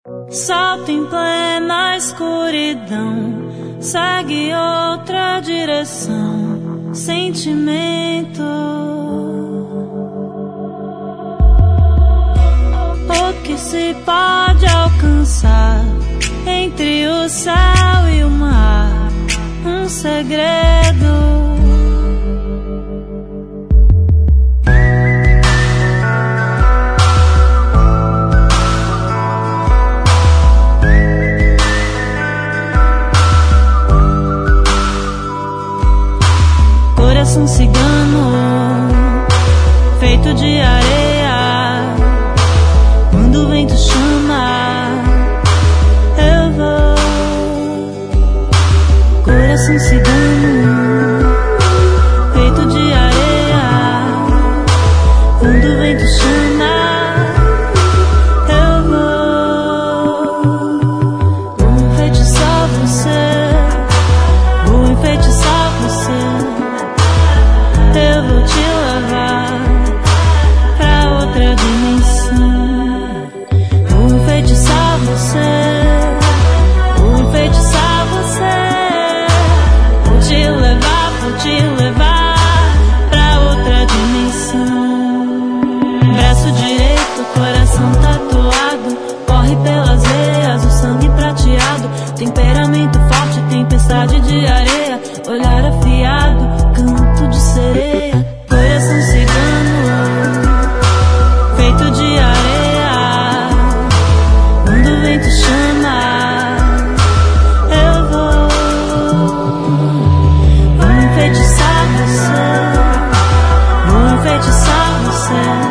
Salto em plena escuridão, segue outra direção, sentimento. O que se pode alcançar entre o céu e o mar? Um segredo. Coração cigano, feito de areia. Quando o vento chama, eu vou. Coração cigano, feito de areia. Quando o vento chama, eu vou. Vou enfeitiçar você, vou enfeitiçar você. Eu vou te levar pra outra dimensão. Vou enfeitiçar você, vou enfeitiçar você. Vou te levar pra outra dimensão. Braço direito, coração tatuado, corre pelas veias, o sangue prateado. Temperamento forte, tempestade de areia, olhar afiado, canto de sereia. Coração cigano, feito de areia. Quando o vento chama, eu vou. Vou enfeitiçar você, vou enfeitiçar você.